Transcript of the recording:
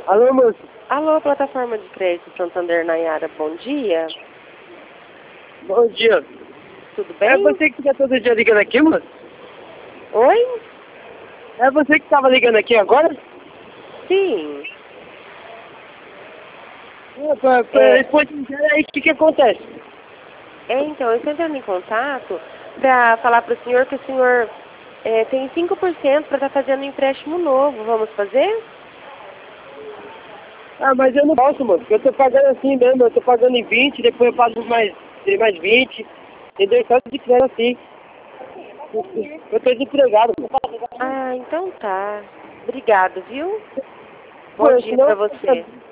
Alô, moço. Alô, plataforma de crédito Santander Nayara, bom dia. Bom dia. Tudo bem? É você que fica todo dia ligando aqui, moço? Oi? É você que estava ligando aqui agora? Sim. Responde aí o que acontece. Então, eu estou entrando em contato para falar para o senhor que o senhor tem 5% para estar fazendo um empréstimo novo. Vamos fazer? Ah, mas eu não posso, moço, porque eu tô pagando assim mesmo, eu tô pagando em 20, depois eu pago mais 20, entendeu? Só de crédito assim. Eu tô desempregado, moço. Ah, então tá. Obrigado, viu? Pô, Bom dia senão para você.